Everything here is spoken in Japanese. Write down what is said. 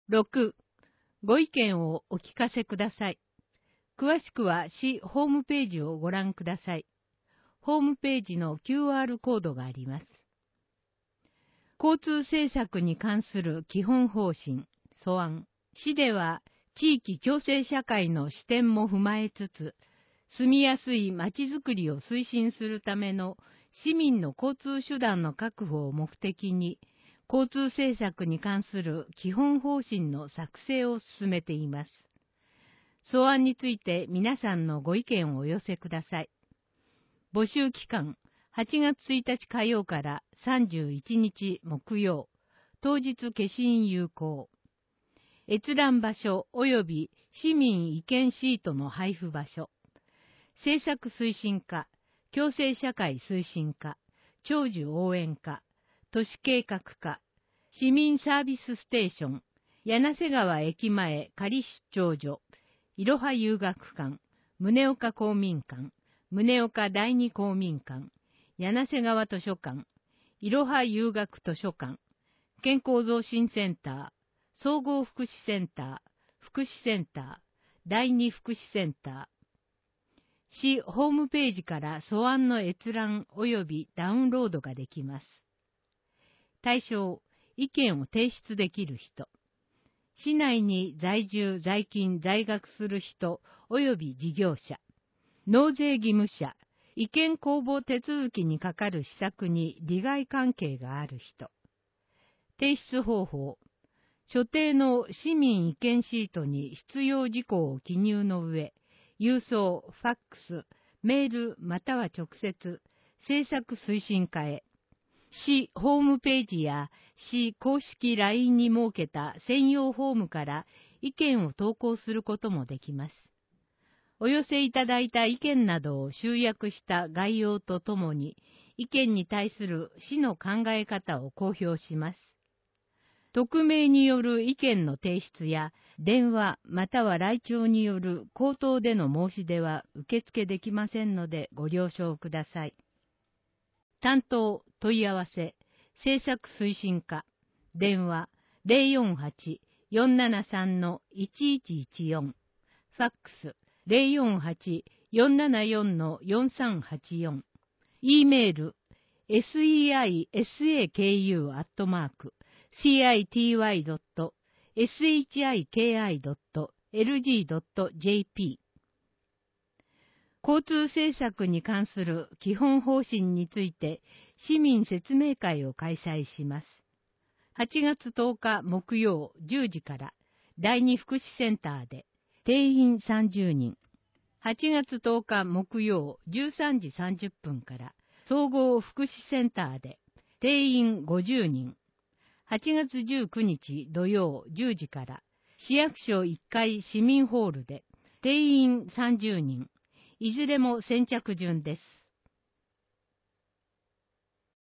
6、ご意見をお聞かせください。詳しくは市ホームページをご覧ください。ホームページの QR コードがあります。交通政策に関する基本方針、素案。市では地域共生社会の視点も踏まえつつ、住みやすいまちづくりを推進するための市民の交通手段の確保を目的に、交通政策に関する基本方針の作成を進めています。素案について皆さんのご意見をお寄せください。募集期間、8月1日火曜から31日木曜、当日消印有効。閲覧場所及び市民意見シートの配布場所。政策推進課、共生社会推進課、長寿応援課、都市計画課、市民サービスステーション、柳瀬川駅前仮出張所、いろは遊学館、宗岡公民館、宗岡第二公民館、柳瀬川図書館、いろは遊学図書館、健康増進センター、総合福祉センター、福祉センター、第二福祉センター。市ホームページから素案の閲覧及びダウンロードができます。対象、意見を提出できる人。市内に在住、在勤、在学する人及び事業者。納税義務者。意見公募手続きにかかる施策に利害関係がある人。提出方法。所定の市民意見シートに必要事項を記入の上、郵送、ファックス、メールまたは直接、政策推進課へ。市ホームページや市公式 LINE に設けた専用フォームから意見を投稿することもできます。お寄せいただいた意見などを集約した概要とともに、意見に対する市の考え方を公表します。匿名による意見の提出や、電話または来庁による口頭での申し出は受付できませんのでご了承ください。担当問い合わせ、政策推進課、電話 048-473-1114、ファックス 048-474-4384、E メール seisaku.shiki.lg.jp。 交通政策に関する基本方針について市民説明会を開催します。8月10日木曜10時から第二福祉センターで定員30人。8月10日木曜13時30分から総合福祉センターで定員50人。8月19日土曜10時から市役所1階市民ホールで定員30人。いずれも先着順です。